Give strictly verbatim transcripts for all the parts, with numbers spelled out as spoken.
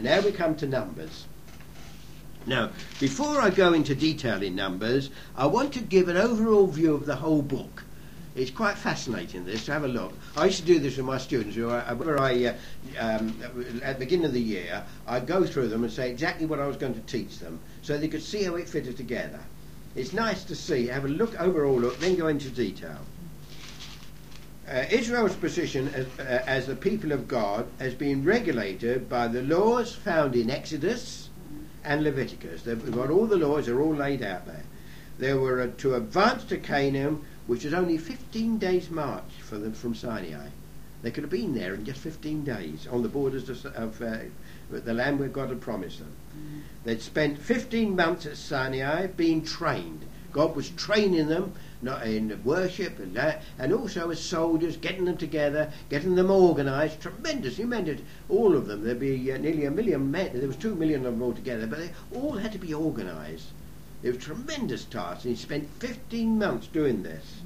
And now we come to Numbers. Now, before I go into detail in Numbers, I want to give an overall view of the whole book. It's quite fascinating, this, to have a look. I used to do this with my students. Who I, whenever I, uh, um, at the beginning of the year, I'd go through them and say exactly what I was going to teach them, so they could see how it fitted together. It's nice to see, have a look, overall look, then go into detail. Uh, Israel's position as, uh, as the people of God has been regulated by the laws found in Exodus and Leviticus. They've got all the laws, they're all laid out there. They were uh, to advance to Canaan, which is only fifteen days' march for them from Sinai. They could have been there in just fifteen days on the borders of, of uh, the land where God had promised them. Mm. They'd spent fifteen months at Sinai being trained. God was training them not in worship and that, and also as soldiers, getting them together, getting them organised. Tremendous. You meant it, all of them. There'd be uh, nearly a million men. There was two million of them altogether, but they all had to be organised. It was a tremendous task, and he spent fifteen months doing this.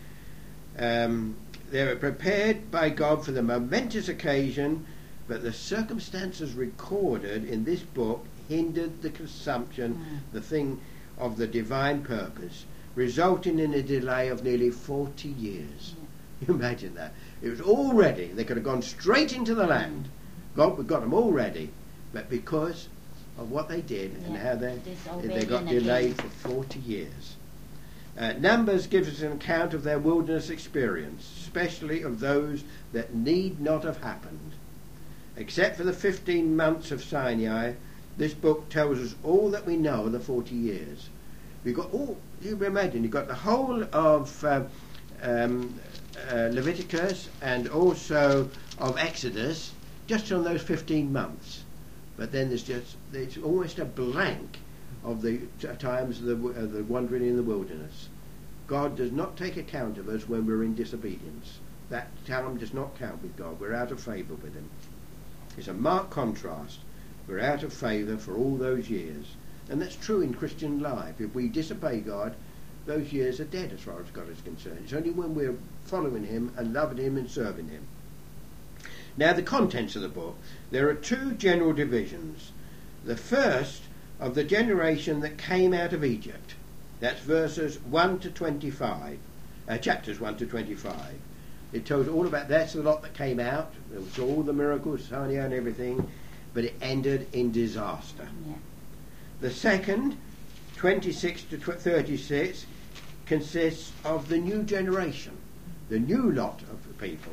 Um, they were prepared by God for the momentous occasion, but the circumstances recorded in this book hindered the consumption, mm. the thing of the divine purpose, resulting in a delay of nearly forty years. Yeah. You imagine that. It was all ready. They could have gone straight into the land. God got them all ready, but because of what they did yeah. and how they they got delayed again. for forty years. Uh, Numbers gives us an account of their wilderness experience, especially of those that need not have happened. Except for the fifteen months of Sinai, this book tells us all that we know of the forty years. We've got all, you imagine, you've got the whole of uh, um, uh, Leviticus and also of Exodus just on those fifteen months. But then there's just, there's almost a blank of the t- times of the, uh, the wandering in the wilderness. God does not take account of us when we're in disobedience. That time does not count with God. We're out of favour with him. It's a marked contrast. We're out of favour for all those years. And that's true in Christian life. If we disobey God, those years are dead as far as God is concerned. It's only when we're following him and loving him and serving him. Now, the contents of the book. There are two general divisions. The first of the generation that came out of Egypt. That's verses one to twenty-five. Uh, chapters one to twenty-five. It tells all about, that's the lot that came out. There was all the miracles, Sinai and everything. But it ended in disaster. Yeah. The second, twenty-six to thirty-six, consists of the new generation, the new lot of people.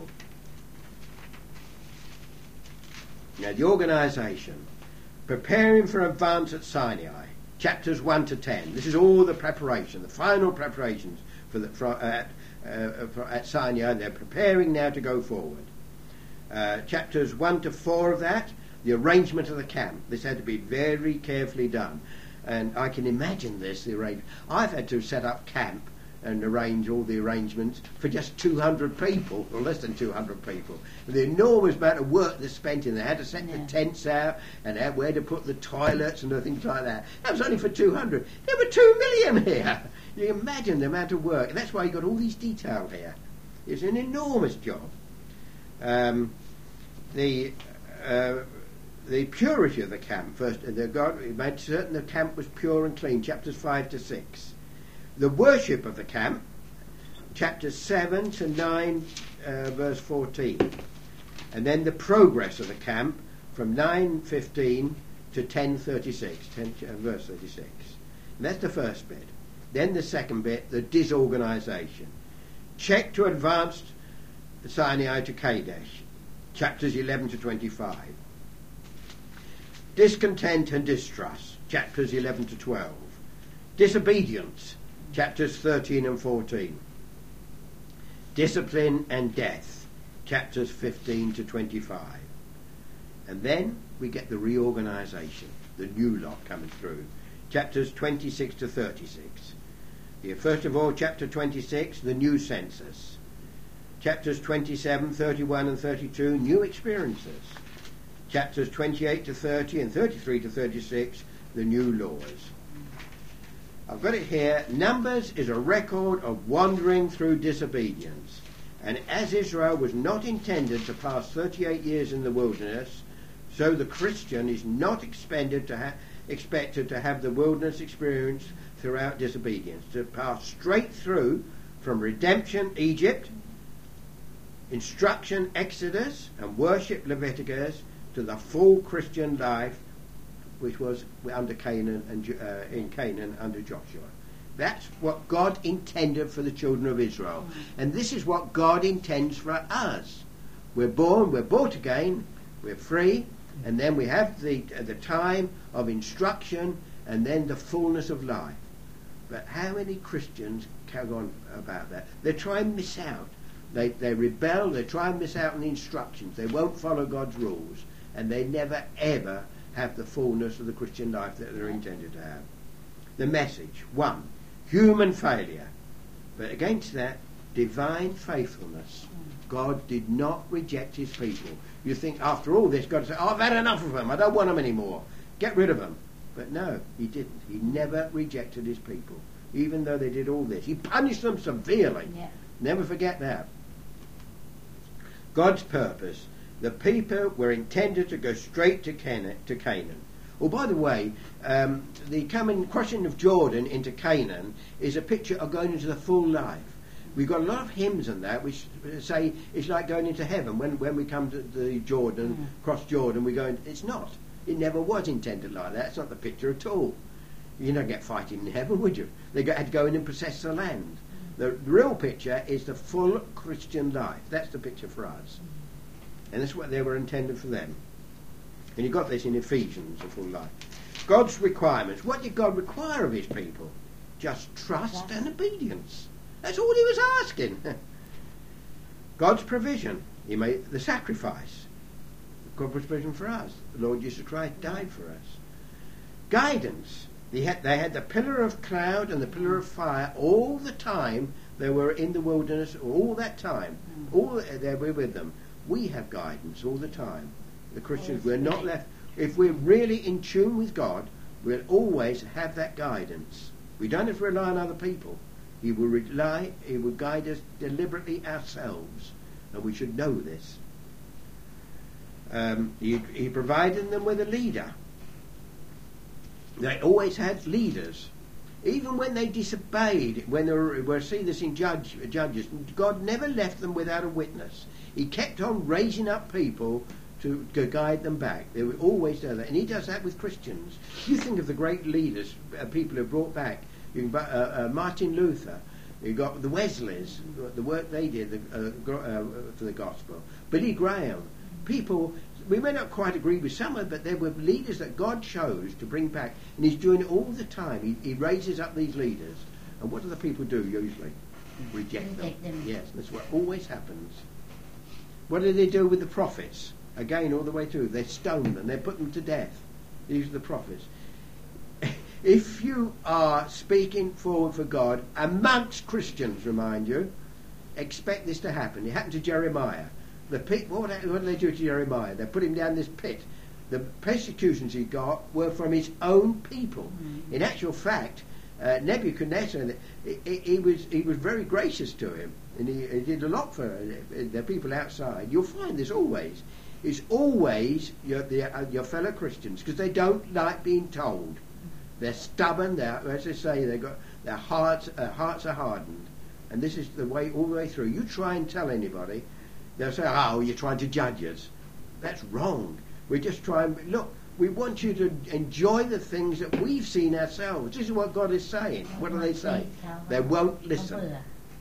Now, the organisation, preparing for advance at Sinai, chapters one to ten. This is all the preparation, the final preparations for the, for, uh, uh, for, at Sinai. They're preparing now to go forward. Uh, chapters one to four of that, the arrangement of the camp. This had to be very carefully done. And I can imagine this, the arrangement. I've had to set up camp and arrange all the arrangements for just two hundred people, or less than two hundred people. The enormous amount of work that's spent in there. Had to set yeah. the tents out and had where to put the toilets and things like that. That was only for two hundred. There were two million here. You can imagine the amount of work. And that's why you've got all these details here. It's an enormous job. Um, the... Uh, The purity of the camp, first, the God made certain the camp was pure and clean, chapters five to six. The worship of the camp, chapters seven to nine, uh, verse fourteen. And then the progress of the camp from nine fifteen to ten thirty-six, ten, uh, verse thirty-six. And that's the first bit. Then the second bit, the disorganisation. Check to advance Sinai to Kadesh, chapters eleven to twenty-five. Discontent and distrust, chapters eleven to twelve. Disobedience, chapters thirteen and fourteen. Discipline and death, chapters fifteen to twenty-five. And then we get the reorganisation, the new lot coming through, chapters twenty-six to thirty-six. Here, first of all, chapter twenty-six, the new census. Chapters twenty-seven, thirty-one and thirty-two, new experiences. Chapters twenty-eight to thirty and thirty-three to thirty-six, the new laws. I've got it here. Numbers is a record of wandering through disobedience. And as Israel was not intended to pass thirty-eight years in the wilderness, So the Christian is not expended to ha- expected to have the wilderness experience throughout disobedience, to pass straight through from redemption, Egypt, instruction, Exodus, and worship, Leviticus, to the full Christian life, which was under Canaan and uh, in Canaan under Joshua. That's what God intended for the children of Israel, and this is what God intends for us. We're born, we're bought again, we're free, and then we have the uh, the time of instruction, and then the fullness of life. But how many Christians carry on about that? They try and miss out. They they rebel. They try and miss out on the instructions. They won't follow God's rules, and they never ever have the fullness of the Christian life that they're intended to have. The message: one, human failure, but against that, divine faithfulness. God did not reject his people. You think after all this, God said, oh, I've had enough of them, I don't want them anymore, get rid of them. But no, he didn't. He never rejected his people, even though they did all this. He punished them severely. Yeah. Never forget that. God's purpose. The people were intended to go straight to Canaan. To Canaan. Oh, by the way, um, the coming crossing of Jordan into Canaan is a picture of going into the full life. We've got a lot of hymns on that which say it's like going into heaven. When when we come to the Jordan, mm. cross Jordan, we go in, it's not. It never was intended like that. It's not the picture at all. You don't get fighting in heaven, would you? They had to go in and possess the land. Mm. The real picture is the full Christian life. That's the picture for us. Mm. And that's what they were intended for them. And you got this in Ephesians, the full life. God's requirements. What did God require of his people? Just trust yeah. and obedience. That's all he was asking. God's provision. He made the sacrifice. God's provision for us. The Lord Jesus Christ died for us. Guidance. They had, they had the pillar of cloud and the pillar of fire all the time they were in the wilderness, all that time. All they were with them. We have guidance all the time. The Christians, we're not left. If we're really in tune with God, we'll always have that guidance. We don't have to rely on other people. He will rely, he will guide us deliberately ourselves, and we should know this. Um, he, he provided them with a leader. They always had leaders, even when they disobeyed. When they were, we'll see this in Judge, Judges, God never left them without a witness. He kept on raising up people to, to guide them back. They were always do that, and he does that with Christians. You think of the great leaders, uh, people who brought back. You can, uh, uh, Martin Luther, you got the Wesleys, the work they did the, uh, uh, for the gospel. Billy Graham, people, we may not quite agree with some of them, but they were leaders that God chose to bring back, and he's doing it all the time. He, he raises up these leaders, and what do the people do usually? Reject them. them. Yes, that's what always happens. What do they do with the prophets? Again, all the way through, they stone them, they put them to death. These are the prophets. If you are speaking forward for God amongst Christians, remind you, expect this to happen. It happened to Jeremiah. The pit, what, what did they do to Jeremiah? They put him down this pit. The persecutions he got were from his own people. Mm-hmm. In actual fact, uh, Nebuchadnezzar, he, he, he was he was very gracious to him, and he, he did a lot for the people outside. You'll find this always. It's always your, the, uh, your fellow Christians, because they don't like being told. They're stubborn. They're, as they say, they got their hearts. Uh, hearts are hardened, and this is the way all the way through. You try and tell anybody, they'll say, "Oh, you're trying to judge us." That's wrong. We're just trying. Look, we want you to enjoy the things that we've seen ourselves. This is what God is saying. What do they say? They won't listen.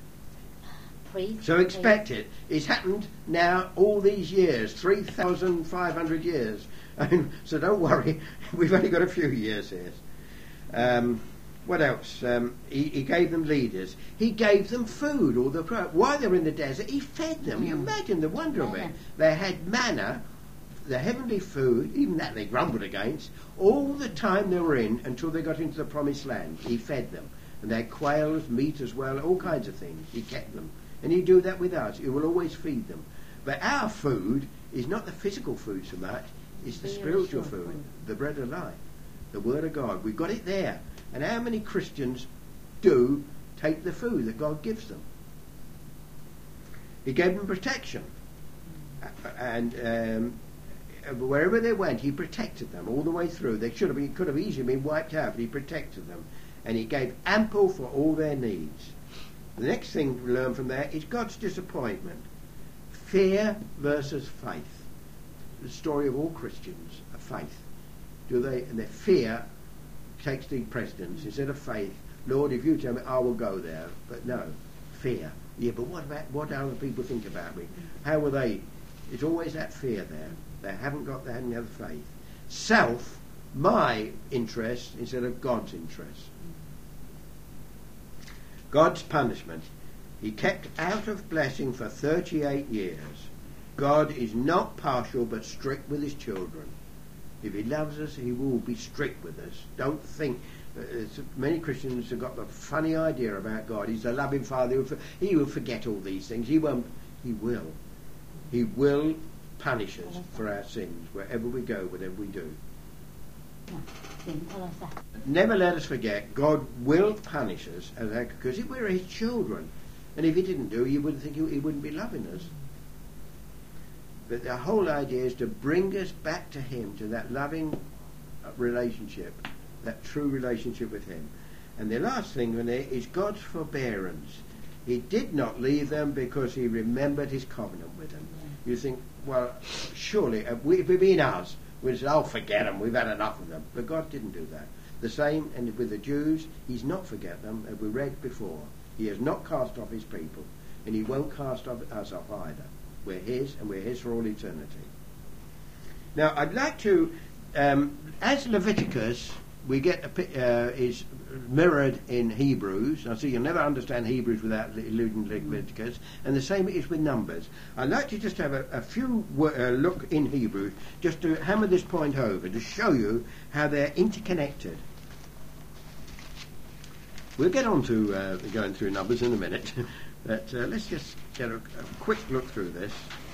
So expect it. It's happened now all these years, three thousand five hundred years. So don't worry. We've only got a few years here. Um, what else? Um, he, he gave them leaders. He gave them food. All the while they were in the desert, he fed them. You imagine the wonder of it. They had manna, the heavenly food, even that they grumbled against, all the time they were in until they got into the promised land. He fed them. And they had quails, meat as well, all kinds of things. He kept them. And he'd do that with us. He will always feed them. But our food is not the physical food so much. It's the spiritual food, the bread of life. The Word of God. We've got it there. And how many Christians do take the food that God gives them? He gave them protection. And um, uh, wherever they went, he protected them all the way through. They should have been, could have easily been wiped out, but he protected them, and he gave ample for all their needs. The next thing to learn from that is God's disappointment. Fear versus faith. The story of all Christians, of faith. Do they, and their fear takes the precedence instead of faith. Lord, if you tell me, I will go there. But no, fear. Yeah, but what about what do other people think about me? How will they? It's always that fear there. They haven't got, they haven't had faith. Self, my interest instead of God's interest. God's punishment. He kept out of blessing for thirty-eight years. God is not partial but strict with his children. If he loves us, he will be strict with us. Don't think. Uh, many Christians have got the funny idea about God. He's a loving Father. He will forget all these things. He won't. He will. He will punish us for our sins wherever we go, whatever we do. Never let us forget, God will punish us as our, because if we're his children, and if he didn't do, you wouldn't think he, he wouldn't be loving us. But the whole idea is to bring us back to him, to that loving relationship, that true relationship with him. And the last thing on there is God's forbearance. He did not leave them because he remembered his covenant with them. You think, well, surely, if we'd been us, we'd say, oh, forget them, we've had enough of them. But God didn't do that. The same, and with the Jews, he's not forget them, as we read before. He has not cast off his people, and he won't cast off us off either. We're his, and we're his for all eternity. Now, I'd like to, um, as Leviticus, we get a, uh, is mirrored in Hebrews. I see you'll never understand Hebrews without alluding to Leviticus, and the same is with Numbers. I'd like to just have a, a few uh, look in Hebrews, just to hammer this point over, to show you how they're interconnected. We'll get on to uh, going through Numbers in a minute, but uh, let's just get a, a quick look through this.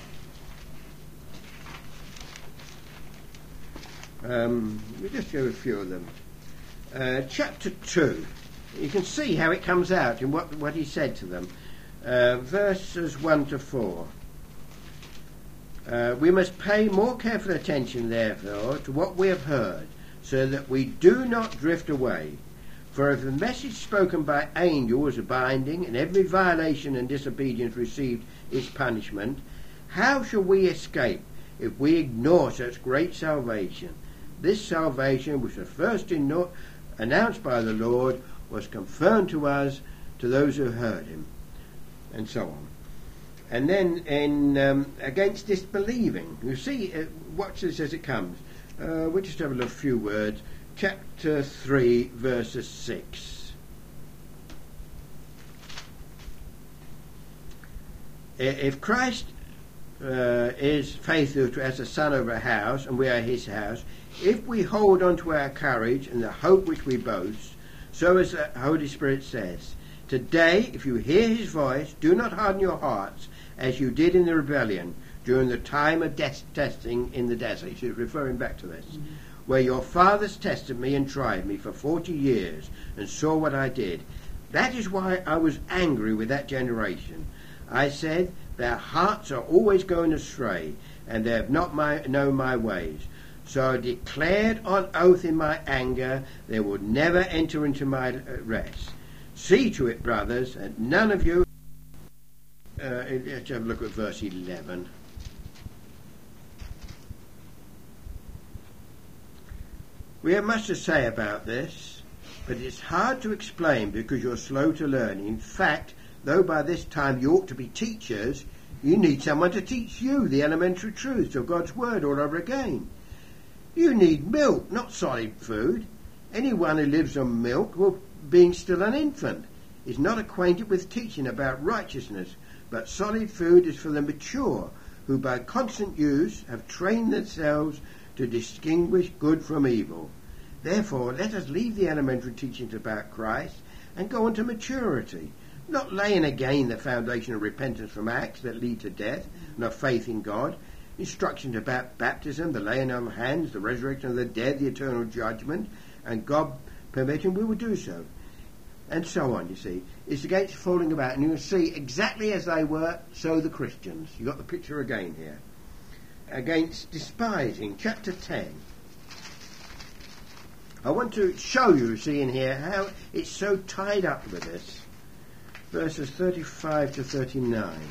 Um, we'll just go a few of them. Uh, chapter two, you can see how it comes out in what, what he said to them. Uh, verses one to four. Uh, we must pay more careful attention, therefore, to what we have heard, so that we do not drift away. For if the message spoken by angels is binding, and every violation and disobedience received its punishment, how shall we escape if we ignore such great salvation? This salvation, which was first in announced by the Lord, was confirmed to us, to those who heard him, and so on. And then in um, against disbelieving, you see, uh, watch this as it comes. Uh, we'll just have a look, few words. Chapter three, verses six. If Christ uh, is faithful to, as a son of a house, and we are his house, if we hold on to our courage and the hope which we boast, so as the Holy Spirit says, today, if you hear his voice, do not harden your hearts as you did in the rebellion during the time of des- testing in the desert. He's referring back to this. Mm-hmm. Where your fathers tested me and tried me for forty years and saw what I did. That is why I was angry with that generation. I said, their hearts are always going astray, and they have not my, known my ways. So I declared on oath in my anger, they will never enter into my rest. See to it, brothers, and none of you... Uh, let's have a look at verse eleven. We have much to say about this, but it's hard to explain because you're slow to learn. In fact, though by this time you ought to be teachers, you need someone to teach you the elementary truths of God's Word all over again. You need milk, not solid food. Anyone who lives on milk, well, being still an infant, is not acquainted with teaching about righteousness, but solid food is for the mature, who by constant use have trained themselves to distinguish good from evil. Therefore, let us leave the elementary teachings about Christ and go on to maturity, not laying again the foundation of repentance from acts that lead to death and of faith in God, instructions about baptism, the laying on of hands, the resurrection of the dead, the eternal judgment, and God permitting we will do so. And so on, you see. It's against falling about, and you'll see exactly as they were, so the Christians. You've got the picture again here. against despising, chapter ten. I want to show you, see in here, how it's so tied up with this. Verses thirty-five to thirty-nine.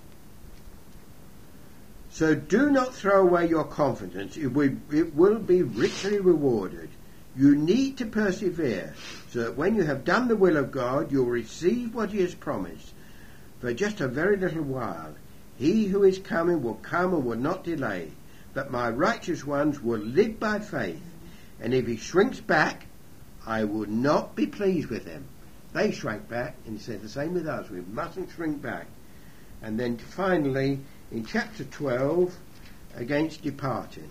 So do not throw away your confidence. It will, it will be richly rewarded. You need to persevere, so that when you have done the will of God, you'll receive what he has promised. For just a very little while, he who is coming will come and will not delay. But my righteous ones will live by faith. And if he shrinks back, I will not be pleased with him. They shrank back, and he said the same with us. We mustn't shrink back. And then finally, in chapter twelve, against departing.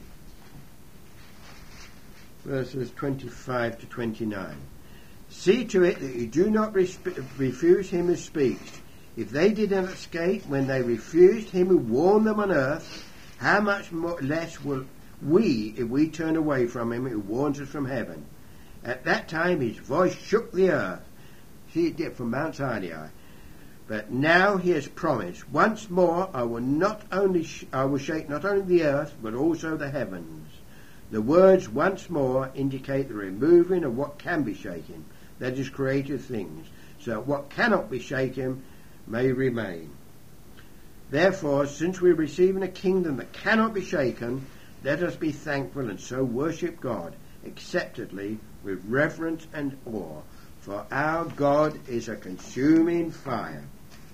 Verses twenty-five to twenty-nine. See to it that you do not resp- refuse him who speaks. If they did not escape when they refused him who warned them on earth, how much more, less will we if we turn away from him who warns us from heaven? At that time his voice shook the earth. See, it did from Mount Sinai. But now he has promised, once more I will not only sh- I will shake not only the earth but also the heavens. The words once more indicate the removing of what can be shaken, that is, created things, so that what cannot be shaken may remain. Therefore, since we are receiving a kingdom that cannot be shaken, let us be thankful and so worship God acceptably with reverence and awe, for our God is a consuming fire.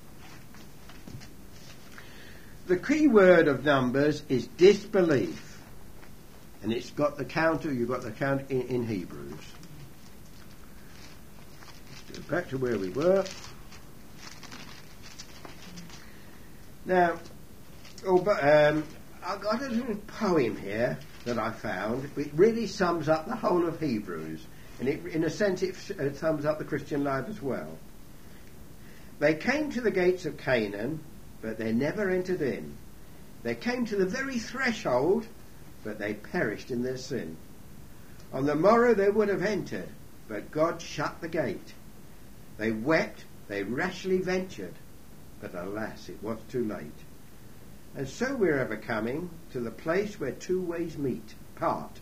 The key word of Numbers is disbelief, and it's got the counter, you've got the counter in, in Hebrews. Let's go back to where we were. Now, oh, but, um, I've got a little poem here that I found. It really sums up the whole of Hebrews. And it, in a sense, it, it sums up the Christian life as well. They came to the gates of Canaan, but they never entered in. They came to the very threshold, but they perished in their sin. On the morrow they would have entered, but God shut the gate. They wept, they rashly ventured, but alas, it was too late. And so we're ever coming to the place where two ways meet, part.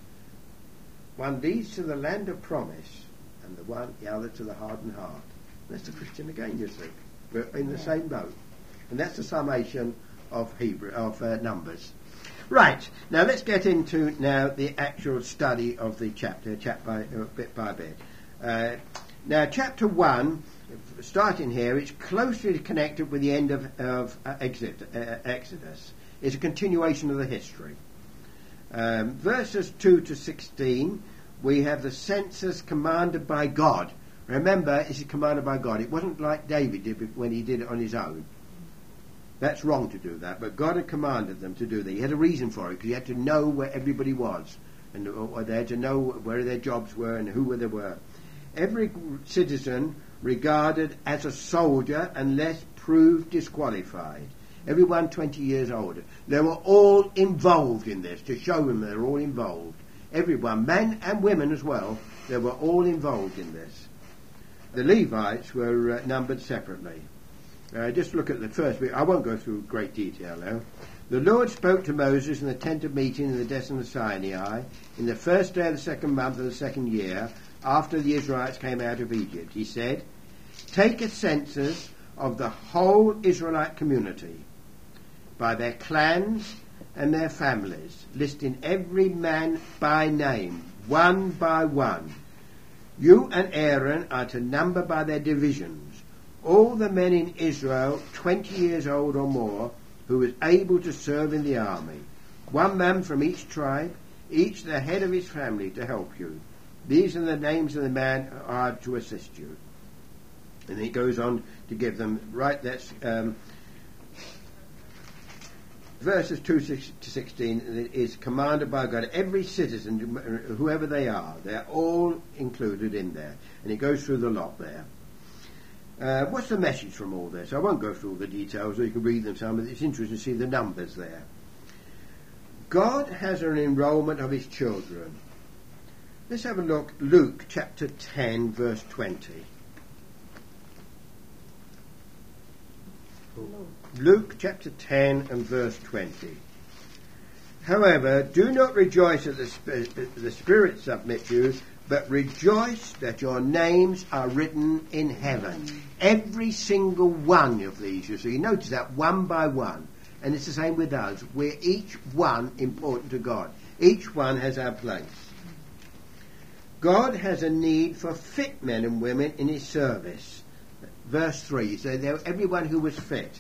One leads to the land of promise, and the one, the other to the hardened heart. That's the Christian again, you see. We're in the same boat. And that's the summation of Hebrew, of uh, Numbers. Right, now let's get into now the actual study of the chapter, chap by, uh, bit by bit. Uh, now, chapter one, starting here, it's closely connected with the end of, of uh, Exit, uh, Exodus. It's a continuation of the history. Um, verses two to sixteen, we have the census commanded by God. Remember, it's commanded by God. It wasn't like David did when he did it on his own. That's wrong to do that, but God had commanded them to do that. He had a reason for it, because he had to know where everybody was, and or they had to know where their jobs were and who they were. Every citizen regarded as a soldier unless proved disqualified. Everyone twenty years older. They were all involved in this, to show them they're all involved. Everyone, men and women as well, they were all involved in this. The Levites were uh, numbered separately. Uh, just look at the first bit. I won't go through great detail now. The Lord spoke to Moses in the tent of meeting in the desert of Sinai in the first day of the second month of the second year after the Israelites came out of Egypt. He said, "Take a census of the whole Israelite community by their clans and their families, listing every man by name, one by one. You and Aaron are to number by their divisions all the men in Israel twenty years old or more who was able to serve in the army, one man from each tribe, each the head of his family, to help you. These are the names of the men who are to assist you." And he goes on to give them, right, that's um, verses two to sixteen is commanded by God. Every citizen, whoever they are, they're all included in there. And it goes through the lot there. Uh, what's the message from all this? I won't go through all the details, or you can read them some, but it's interesting to see the numbers there. God has an enrolment of his children. Let's have a look, Luke chapter ten, verse twenty. Luke chapter ten and verse twenty. However, do not rejoice that the, sp- the Spirit submit you, but rejoice that your names are written in heaven. Every single one of these, you see. Notice that, one by one. And it's the same with us. We're each one important to God. Each one has our place. God has a need for fit men and women in his service. Verse three, so there, everyone who was fit.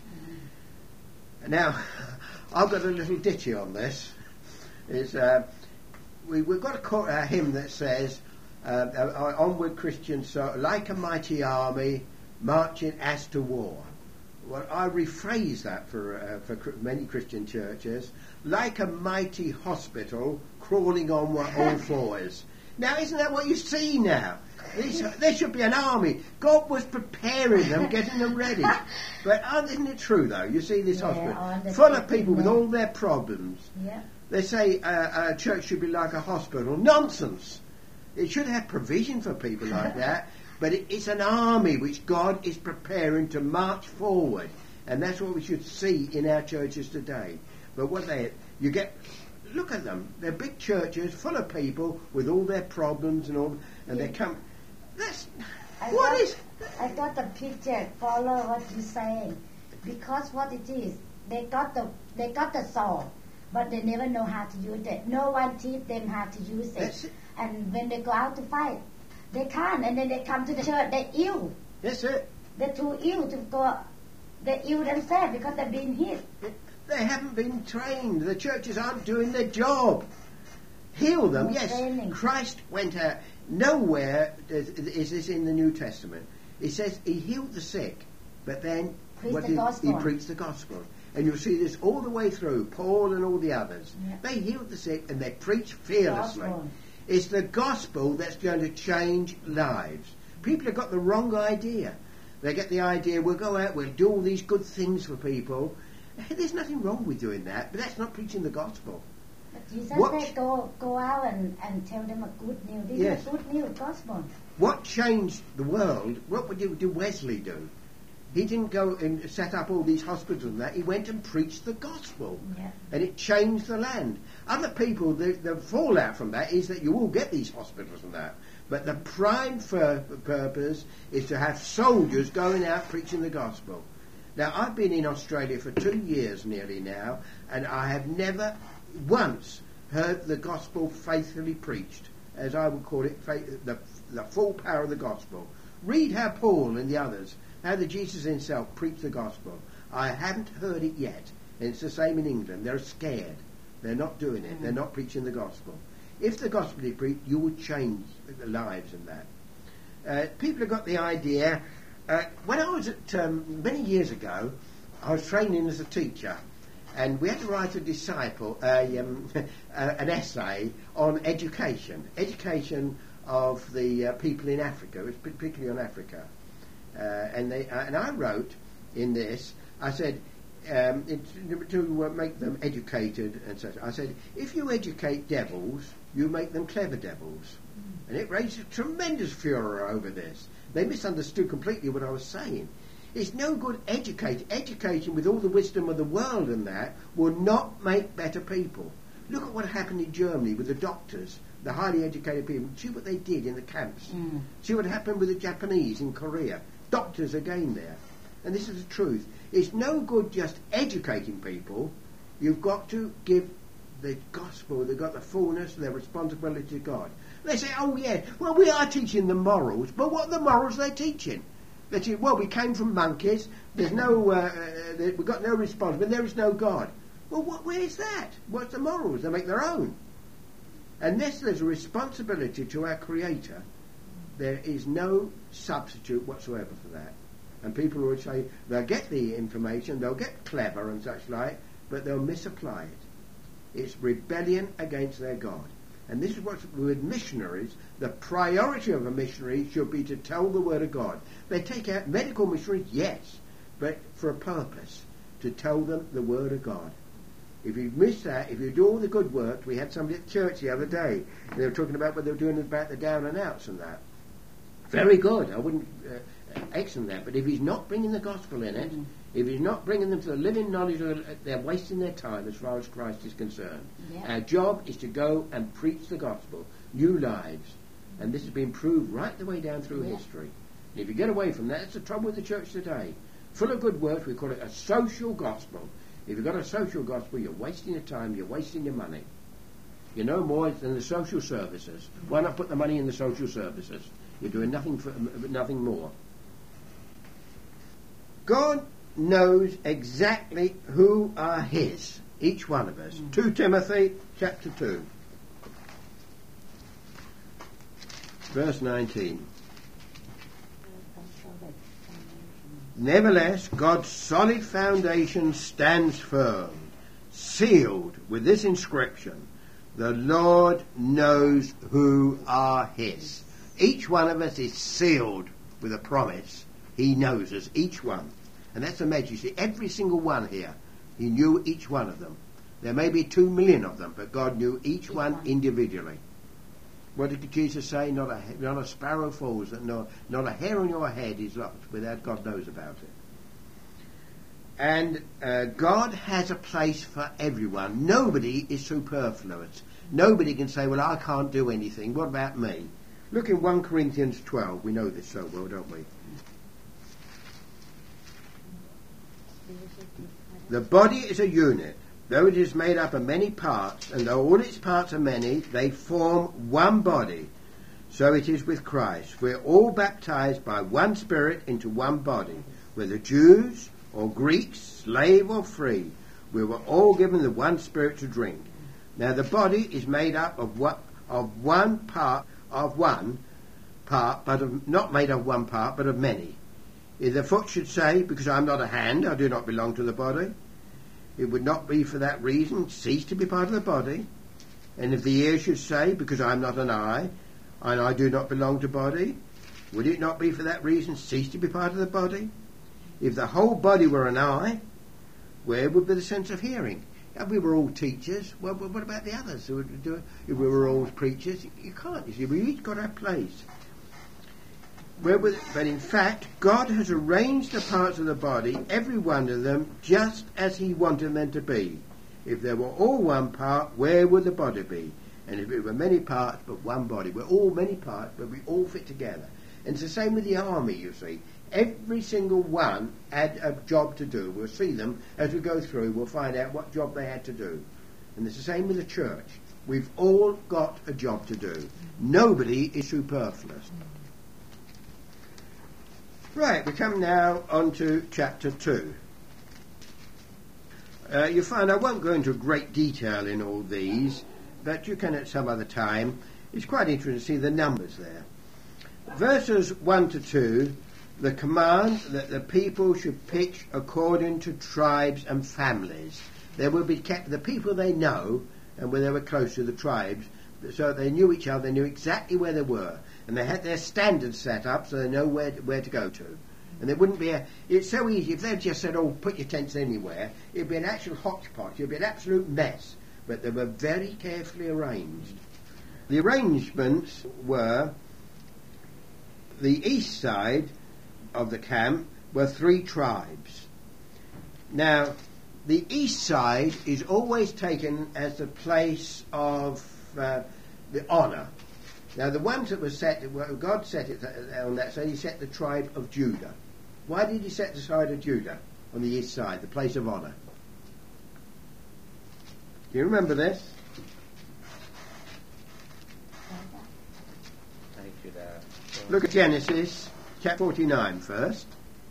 Now, I've got a little ditty on this. It's, uh, we, we've got a, cor- a hymn that says, uh, uh, onward Christian soul, like a mighty army, marching as to war. Well, I rephrase that for, uh, for cr- many Christian churches, like a mighty hospital, crawling on all fours. Now, isn't that what you see now? These, there should be an army. God was preparing them, getting them ready. But isn't it true, though? You see this yeah, hospital full of people with all their problems. Yeah. They say uh, a church should be like a hospital. Nonsense. It should have provision for people like that. But it, it's an army which God is preparing to march forward. And that's what we should see in our churches today. But what they, you get... Look at them. They're big churches full of people with all their problems and all, and yeah. they come. That's I what got, is. I got the picture. Follow what you're saying, because what it is, they got the they got the sword, but they never know how to use it. No one teach them how to use it. That's it. And when they go out to fight, they can't. And then they come to the church. They're ill. That's it. They're too ill to go. They're ill themselves because they've been hit. They haven't been trained. The churches aren't doing their job. Heal them, No yes. training. Christ went out. Nowhere is, is this in the New Testament. It says he healed the sick, but then Preach what the did, gospel. he preached the gospel. And you'll see this all the way through, Paul and all the others. Yeah. They healed the sick and they preached fearlessly. Gospel. It's the gospel that's going to change lives. People have got the wrong idea. They get the idea, we'll go out, we'll do all these good things for people. There's nothing wrong with doing that, but that's not preaching the gospel. But Jesus What- said, go go out and, and tell them a good news. This Yes. is a good news, gospel. What changed the world, what would you, did Wesley do? He didn't go and set up all these hospitals and that. He went and preached the gospel. Yeah. And it changed the land. Other people, the, the fallout from that is that you will get these hospitals and that. But the prime fur- purpose is to have soldiers going out preaching the gospel. Now, I've been in Australia for two years nearly now, and I have never once heard the gospel faithfully preached, as I would call it, faith, the, the full power of the gospel. Read how Paul and the others, how the Jesus himself preached the gospel. I haven't heard it yet, and it's the same in England. They're scared. They're not doing it. Mm. They're not preaching the gospel. If the gospel is preached, you would change the lives in that. Uh, people have got the idea. Uh, when I was at, um, many years ago, I was training as a teacher, and we had to write a disciple, uh, um, uh, an essay on education, education of the uh, people in Africa, it was particularly on Africa. Uh, and, they, uh, and I wrote in this, I said, um, it, to uh, make them educated and such, I said, if you educate devils, you make them clever devils. Mm. And it raised a tremendous furor over this. They misunderstood completely what I was saying. It's no good educating. Education with all the wisdom of the world and that will not make better people. Look at what happened in Germany with the doctors, the highly educated people. See what they did in the camps. Mm. See what happened with the Japanese in Korea. Doctors again there. And this is the truth. It's no good just educating people. You've got to give the gospel. They've got the fullness, their responsibility to God. They say, oh yeah, well we are teaching them morals, but what are the morals they're teaching? They say, well, we came from monkeys, there's no, uh, uh, we've got no responsibility, there is no God. Well, what, where is that? What's the morals? They make their own. Unless there's a responsibility to our Creator, there is no substitute whatsoever for that. And people always say, they'll get the information, they'll get clever and such like, but they'll misapply it. It's rebellion against their God. And this is what's with missionaries. The priority of a missionary should be to tell the Word of God. They take out medical missionaries, yes, but for a purpose, to tell them the Word of God. If you miss that, if you do all the good work, we had somebody at church the other day, and they were talking about what they were doing about the down and outs and that. Very good. I wouldn't uh, excellent that. But if he's not bringing the gospel in it, mm. If he's not bringing them to the living knowledge, of the, they're wasting their time as far as Christ is concerned. Yeah. Our job is to go and preach the gospel, new lives. And this has been proved right the way down through Yeah. history. And if you get away from that, that's the trouble with the church today. Full of good works, we call it a social gospel. If you've got a social gospel, you're wasting your time, you're wasting your money. You're no more than the social services. Why not put the money in the social services? You're doing nothing for nothing more. God knows exactly who are his, each one of us. Mm. Second Timothy chapter two, verse nineteen. Nevertheless, God's solid foundation stands firm, sealed with this inscription: the Lord knows who are his. Each one of us is sealed with a promise. He knows us, each one. And that's the magic. You see, every single one here, he knew each one of them. There may be two million of them, but God knew each, each one, one individually. What did Jesus say? Not a, not a sparrow falls, no, not a hair on your head is lost without God knows about it. And uh, God has a place for everyone. Nobody is superfluous. Nobody can say, well, I can't do anything. What about me? Look in First Corinthians twelve. We know this so well, don't we? The body is a unit. Though it is made up of many parts, and though all its parts are many, they form one body. So it is with Christ. We're all baptized by one Spirit into one body, whether Jews or Greeks, slave or free. We were all given the one Spirit to drink. Now the body is made up of what, of one part, of one part, but of, not made of one part, but of many. If the foot should say, because I'm not a hand, I do not belong to the body, it would not be for that reason cease to be part of the body. And if the ear should say, because I'm not an eye, and I do not belong to body, would it not be for that reason cease to be part of the body? If the whole body were an eye, where would be the sense of hearing? If we were all teachers, well, what about the others who would do it? If we were all preachers, you can't. You see, we each got our place. Where would, but in fact, God has arranged the parts of the body, every one of them, just as he wanted them to be. If they were all one part, where would the body be? And if it were many parts, but one body. We're all many parts, but we all fit together. And it's the same with the army, you see. Every single one had a job to do. We'll see them as we go through. We'll find out what job they had to do. And it's the same with the church. We've all got a job to do. Nobody is superfluous. Right, we come now on to chapter two. Uh, you find I won't go into great detail in all these, but you can at some other time. It's quite interesting to see the numbers there. Verses one to two, the command that the people should pitch according to tribes and families. They will be kept, the people they know, and where they were close to the tribes, so they knew each other, they knew exactly where they were. And they had their standards set up so they know where where to go to. And there wouldn't be a... It's so easy. If they just said, oh, put your tents anywhere, it'd be an actual hodgepodge. It'd be an absolute mess. But they were very carefully arranged. The arrangements were... The east side of the camp were three tribes. Now, the east side is always taken as the place of uh, the honour. Now, the ones that were set, well, God set it on that side, he set the tribe of Judah. Why did he set the side of Judah on the east side, the place of honour? Do you remember this? Look at Genesis chapter forty-nine first.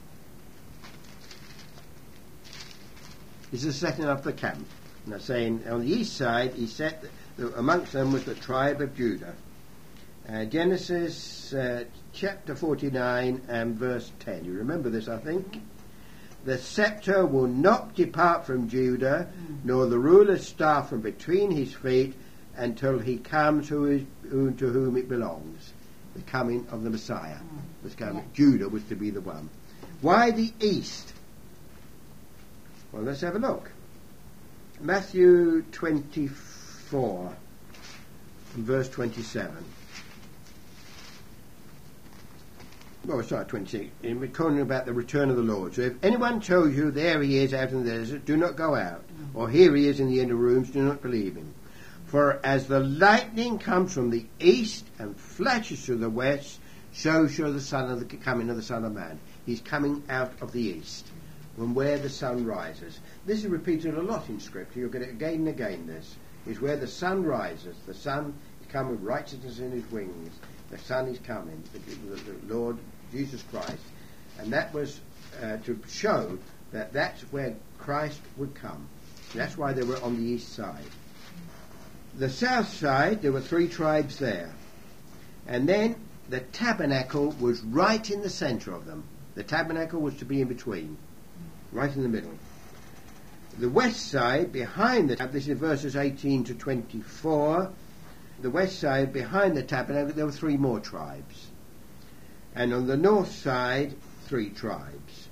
This is setting up the camp. Now, saying on the east side, he set the, amongst them was the tribe of Judah. Uh, Genesis uh, chapter forty-nine and verse ten. You remember this, I think. The scepter will not depart from Judah, nor the ruler's staff from between his feet, until he comes who is, who, to whom it belongs. The coming of the Messiah was coming. Yeah. Judah was to be the one. Why the east? Well, let's have a look. Matthew twenty-four and verse twenty-seven. well, sorry, twenty-six, in recording about the return of the Lord. So if anyone tells you there he is out in the desert, do not go out. Or here he is in the inner rooms, do not believe him. For as the lightning comes from the east and flashes to the west, so shall the son of the coming of the Son of Man. He's coming out of the east, from where the sun rises. This is repeated a lot in Scripture. You'll get it again and again. This is where the sun rises. The sun is coming with righteousness in his wings. The sun is coming, the, the, the Lord Jesus Christ. And that was uh, to show that that's where Christ would come. That's why they were on the east side. The south side, there were three tribes there. And then the tabernacle was right in the centre of them. The tabernacle was to be in between, right in the middle. The west side, behind the tabernacle, this is verses eighteen to twenty-four, the west side, behind the tabernacle, there were three more tribes. And on the north side, three tribes.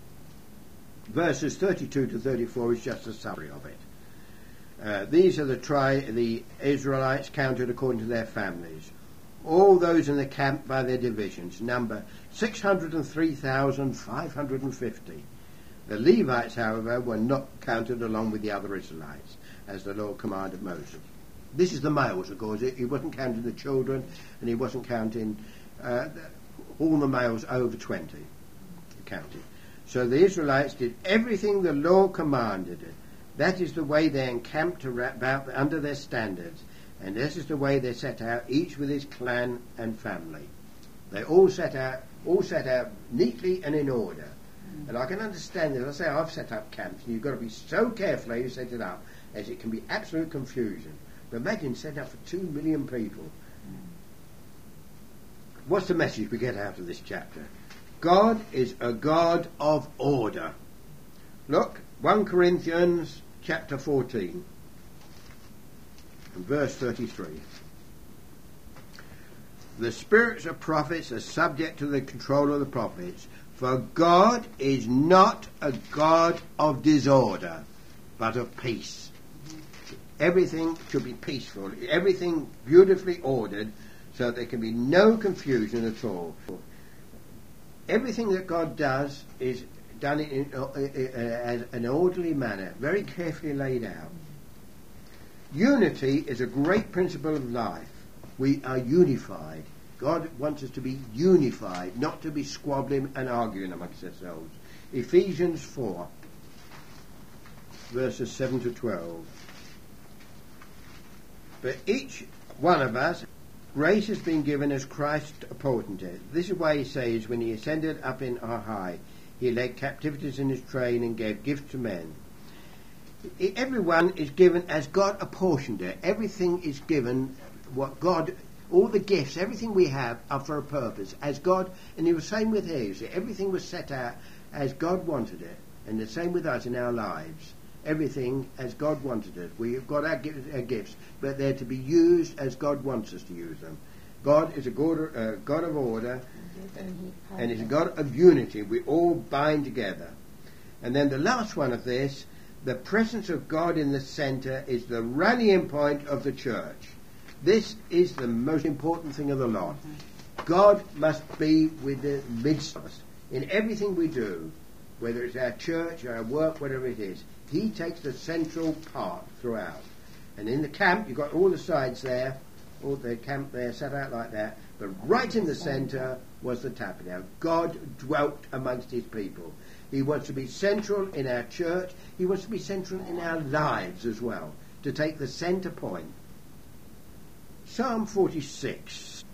Verses thirty-two to thirty-four is just a summary of it. Uh, these are the, tri- the Israelites counted according to their families. All those in the camp by their divisions, number six hundred three thousand five hundred fifty. The Levites, however, were not counted along with the other Israelites, as the Lord commanded Moses. This is the males, of course. He wasn't counting the children, and he wasn't counting uh, all the males over twenty. Counted. So the Israelites did everything the Lord commanded. That is the way they encamped about under their standards. And this is the way they set out, each with his clan and family. They all set out, all set out neatly and in order. Mm. And I can understand this. I say I've set up camps, and you've got to be so careful how you set it up, as it can be absolute confusion. But imagine setting up for two million people. Mm. What's the message we get out of this chapter? God is a God of order. Look, First Corinthians chapter fourteen. And verse thirty-three. The spirits of prophets are subject to the control of the prophets, for God is not a God of disorder, but of peace. Everything should be peaceful, everything beautifully ordered, so that there can be no confusion at all. Everything that God does is done in, uh, uh, as an orderly manner, very carefully laid out. Unity is a great principle of life. We are unified. God wants us to be unified, not to be squabbling and arguing amongst ourselves. Ephesians four, verses seven to twelve. But each one of us, grace has been given as Christ appointed it. This is why he says, when he ascended up in our high, he led captivities in his train and gave gifts to men. Everyone is given as God apportioned it. Everything is given what God, all the gifts, everything we have are for a purpose. As God, and it was the same with his. Everything was set out as God wanted it. And the same with us in our lives. Everything as God wanted it. We've got our gifts, but they're to be used as God wants us to use them. God is a God, uh, God of order, and is a God of unity. We all bind together. And then the last one of this, the presence of God in the centre is the rallying point of the church. This is the most important thing of the lot. God must be with the midst of us. In everything we do, whether it's our church, our work, whatever it is, he takes the central part throughout. And in the camp, you've got all the sides there, all the camp there set out like that, but right in the centre was the tabernacle. God dwelt amongst his people. He wants to be central in our church. He wants to be central in our lives as well, to take the centre point. Psalm forty-six.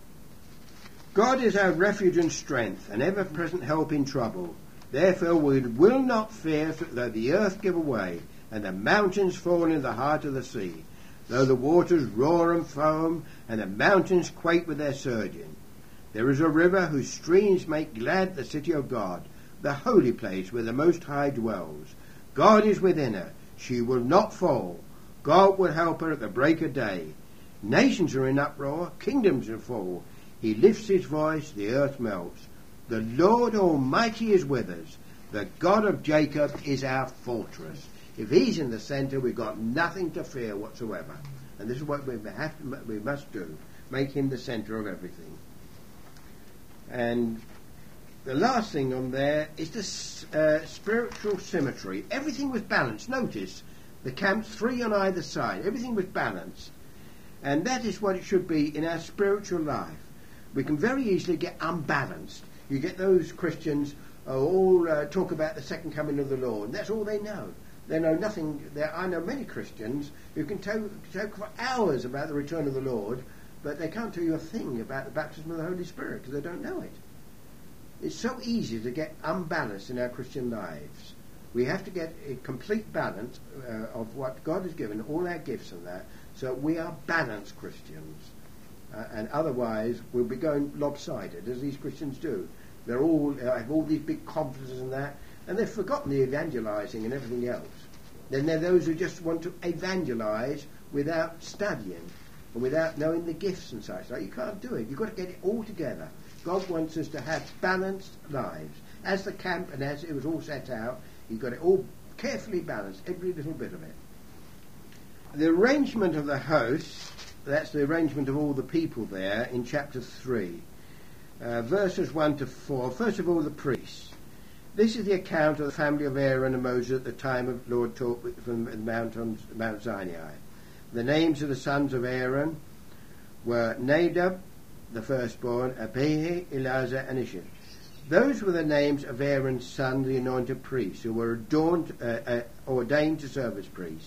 God is our refuge and strength, an ever-present help in trouble. Therefore we will not fear, though the earth give way, and the mountains fall in the heart of the sea, though the waters roar and foam, and the mountains quake with their surging. There is a river whose streams make glad the city of God, the holy place where the Most High dwells. God is within her. She will not fall. God will help her at the break of day. Nations are in uproar. Kingdoms will fall. He lifts his voice. The earth melts. The Lord Almighty is with us. The God of Jacob is our fortress. If he's in the centre, we've got nothing to fear whatsoever. And this is what we, have to, we must do. Make him the centre of everything. And the last thing on there is the uh, spiritual symmetry. Everything was balanced. Notice the camps, three on either side. Everything was balanced. And that is what it should be in our spiritual life. We can very easily get unbalanced. You get those Christians who all uh, talk about the second coming of the Lord, and that's all they know. They know nothing. There, I know many Christians who can talk, talk for hours about the return of the Lord, but they can't tell you a thing about the baptism of the Holy Spirit because they don't know it. It's so easy to get unbalanced in our Christian lives. We have to get a complete balance uh, of what God has given, all our gifts and that, so we are balanced Christians. Uh, and otherwise we'll be going lopsided, as these Christians do. They're all uh, have all these big conferences and that, and they've forgotten the evangelizing and everything else. Then there are those who just want to evangelize without studying and without knowing the gifts and such. Like, you can't do it. You've got to get it all together. God wants us to have balanced lives. As the camp and as it was all set out, He got it all carefully balanced, every little bit of it. The arrangement of the host, that's the arrangement of all the people there in chapter three. Uh, verses one to four. First of all, the priests. This is the account of the family of Aaron and Moses at the time of the Lord taught from Mount, on, Mount Sinai. The names of the sons of Aaron were Nadab, the firstborn, Abihu, Eleazar, and Ishmael. Those were the names of Aaron's sons, the anointed priests, who were adorned, uh, uh, ordained to serve as priests.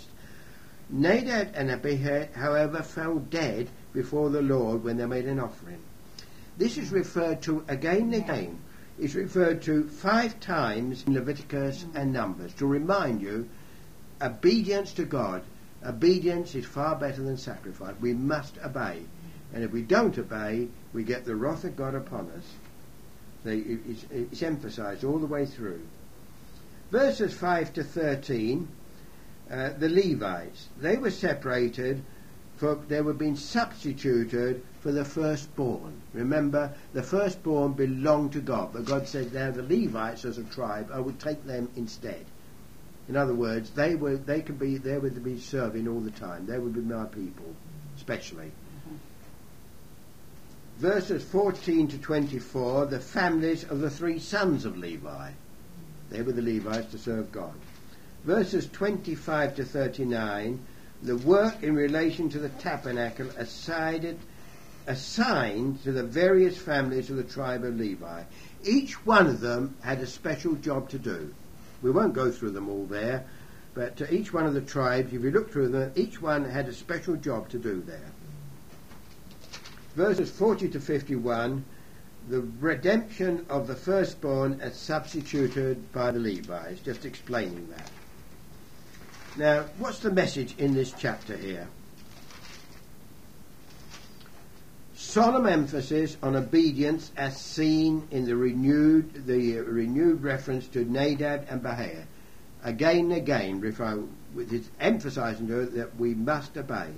Nadab and Abihu, however, fell dead before the Lord when they made an offering. This is referred to again and again. It's referred to five times in Leviticus and Numbers to remind you, obedience to God. Obedience is far better than sacrifice. We must obey. And if we don't obey, we get the wrath of God upon us. So it's, it's emphasized all the way through. Verses five to thirteen, uh, the Levites, they were separated, for they were being substituted for the firstborn. Remember, the firstborn belonged to God, but God said, now the Levites as a tribe, I would take them instead. In other words, they were they could be they would be serving all the time. They would be my people, especially. Verses fourteen to twenty-four, the families of the three sons of Levi. They were the Levites to serve God. Verses twenty-five to thirty-nine, the work in relation to the tabernacle assigned, assigned to the various families of the tribe of Levi. Each one of them had a special job to do. We won't go through them all there, but to each one of the tribes, if you look through them, each one had a special job to do there. Verses forty to fifty-one, the redemption of the firstborn as substituted by the Levites, just explaining that. Now, what's the message in this chapter here? Solemn emphasis on obedience as seen in the renewed the renewed reference to Nadab and Abihu. Again and again, with his emphasizing to it that we must obey.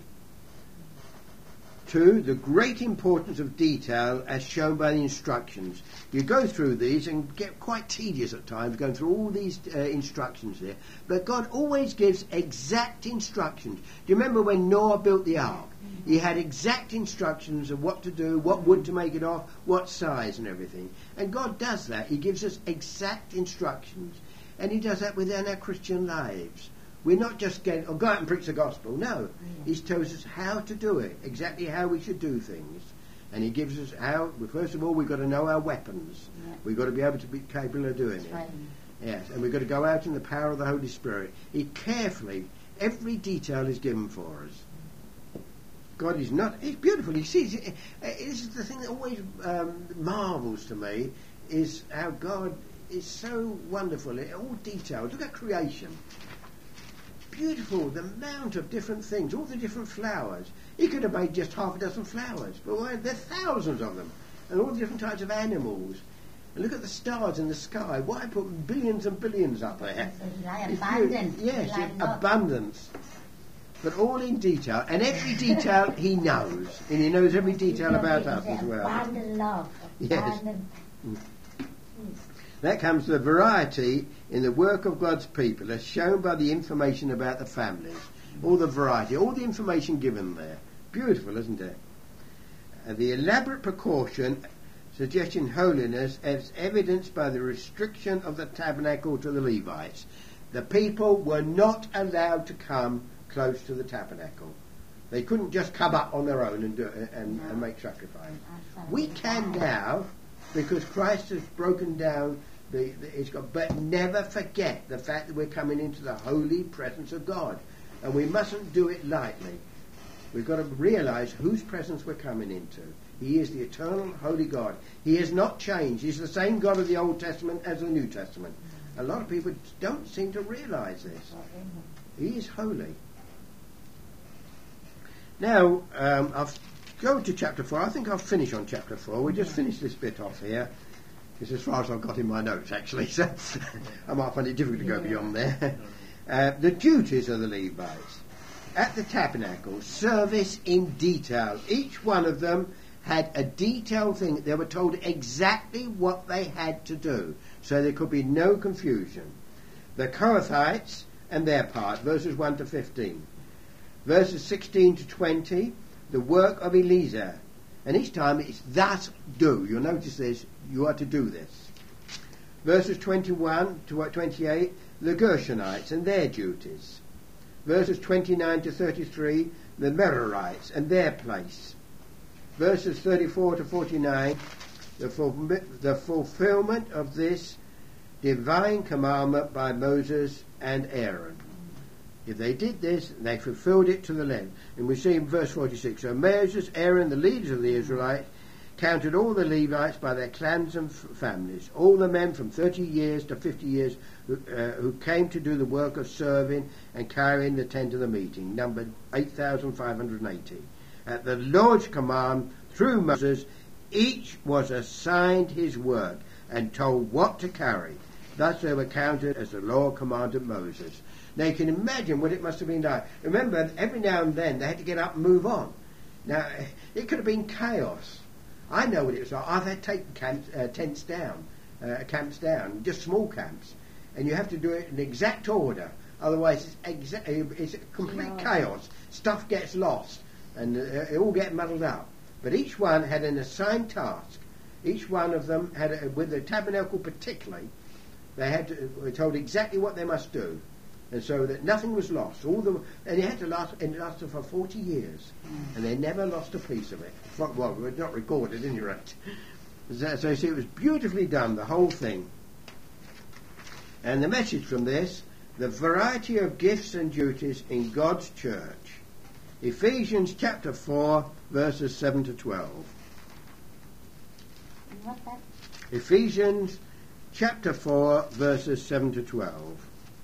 Two, the great importance of detail as shown by the instructions. You go through these and get quite tedious at times going through all these uh, instructions here. But God always gives exact instructions. Do you remember when Noah built the ark? He had exact instructions of what to do, what wood to make it of, what size and everything. And God does that. He gives us exact instructions. And He does that within our Christian lives. We're not just getting, oh, go out and preach the gospel. No. He tells us how to do it, exactly how we should do things. And He gives us how, well, first of all, we've got to know our weapons. Yeah. We've got to be able to be capable of doing it. Right. Yes, and we've got to go out in the power of the Holy Spirit. He carefully, every detail is given for us. God is not, it's beautiful. He sees it. This is the thing that always um, marvels to me, is how God is so wonderful, all detailed. Look at creation. Beautiful, the amount of different things, all the different flowers. He could have made just half a dozen flowers, but why, there are thousands of them, and all the different types of animals. And look at the stars in the sky. Why put billions and billions up there? It's abundance. Yes, it's abundance. But all in detail, and every detail He knows, and He knows every detail about us as well. Abundant love. Yes. That comes to the variety in the work of God's people as shown by the information about the families. All the variety, all the information given there. Beautiful, isn't it? Uh, the elaborate precaution suggesting holiness as evidenced by the restriction of the tabernacle to the Levites. The people were not allowed to come close to the tabernacle. They couldn't just come up on their own and do it and, No. and make sacrifice. We can now, because Christ has broken down the, the it's got, but never forget the fact that we're coming into the holy presence of God, and we mustn't do it lightly. We've got to realise whose presence we're coming into. He is the eternal holy God. He has not changed. He's the same God of the Old Testament as the New Testament. A lot of people don't seem to realise this. He is holy. Now, um, I'll go to chapter four. I think I'll finish on chapter four. We'll just finish this bit off here. It's as far as I've got in my notes, actually, so I might find it difficult to go beyond there. Uh, the duties of the Levites. At the tabernacle, service in detail. Each one of them had a detailed thing. They were told exactly what they had to do, so there could be no confusion. The Kohathites and their part, verses one to fifteen. Verses sixteen to twenty, the work of Eleazar. And each time it's thus do. You'll notice this, you are to do this. Verses twenty-one to twenty-eight, the Gershonites and their duties. Verses twenty-nine to thirty-three, the Merarites and their place. Verses thirty-four to forty-nine, the, ful- the fulfillment of this divine commandment by Moses and Aaron. If they did this, they fulfilled it to the letter. And we see in verse forty-six, so Moses, Aaron, the leaders of the Israelites, counted all the Levites by their clans and f- families, all the men from thirty years to fifty years who, uh, who came to do the work of serving and carrying the tent of the meeting, numbered eight thousand five hundred eighty. At the Lord's command, through Moses, each was assigned his work and told what to carry. Thus they were counted as the Lord commanded Moses. Now you can imagine what it must have been like. Remember, every now and then they had to get up and move on. Now, it could have been chaos. I know what it was like. I've had to take camps, uh, tents down, uh, camps down, just small camps. And you have to do it in exact order. Otherwise, it's, exa- it's complete chaos. Stuff gets lost and uh, it all gets muddled up. But each one had an assigned task. Each one of them had, a, with the tabernacle particularly, they had to, were told exactly what they must do. And so that nothing was lost. All the and it had to last, and it lasted for forty years, mm. and they never lost a piece of it. Well, it was not recorded, at any rate. So, so you see, it was beautifully done, the whole thing. And the message from this: the variety of gifts and duties in God's church. Ephesians chapter four, verses seven to twelve. What's that? Ephesians chapter four, verses seven to twelve.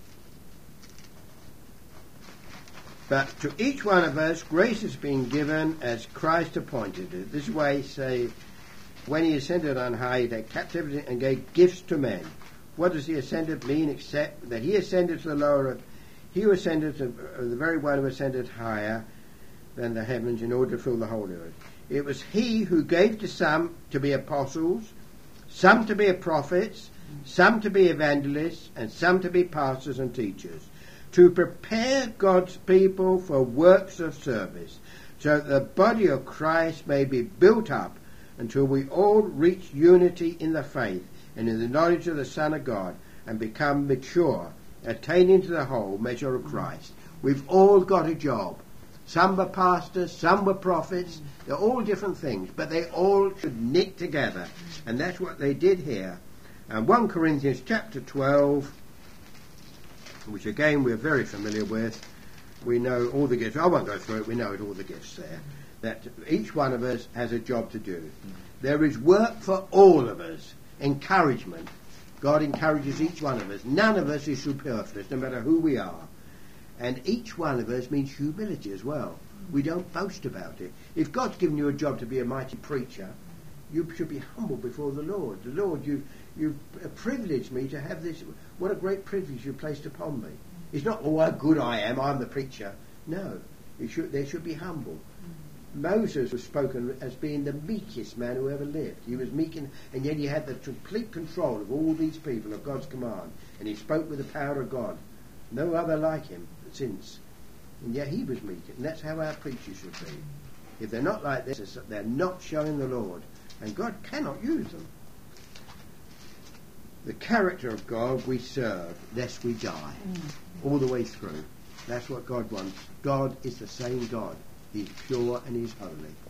But to each one of us, grace has been given as Christ appointed it. This way, say, when he ascended on high, he led captivity and gave gifts to men. What does he ascended mean except that he ascended to the lower of, he who ascended to uh, the very one who ascended higher than the heavens in order to fill the whole earth. It was he who gave to some to be apostles, some to be prophets, some to be evangelists, and some to be pastors and teachers, to prepare God's people for works of service, so that the body of Christ may be built up until we all reach unity in the faith and in the knowledge of the Son of God and become mature, attaining to the whole measure of Christ. We've all got a job. Some were pastors, some were prophets. They're all different things, but they all should knit together. And that's what they did here. And First Corinthians chapter twelve, which again we're very familiar with. We know all the gifts. I won't go through it. We know it, all the gifts there. That each one of us has a job to do. Mm. There is work for all of us. Encouragement. God encourages each one of us. None of us is superfluous, no matter who we are. And each one of us means humility as well. We don't boast about it. If God's given you a job to be a mighty preacher, you should be humble before the Lord. The Lord, you've, you've privileged me to have this. What a great privilege you've placed upon me. It's not, oh, how good I am, I'm the preacher. No, it should, they should be humble. Mm. Moses was spoken as being the meekest man who ever lived. He was meek, and, and yet he had the complete control of all these people, of God's command. And he spoke with the power of God. No other like him since. And yet he was meek. And that's how our preachers should be. If they're not like this, they're not showing the Lord. and God cannot use them. The character of God we serve, lest we die, mm. all the way through. That's what God wants. God is the same God. He's pure and he's holy.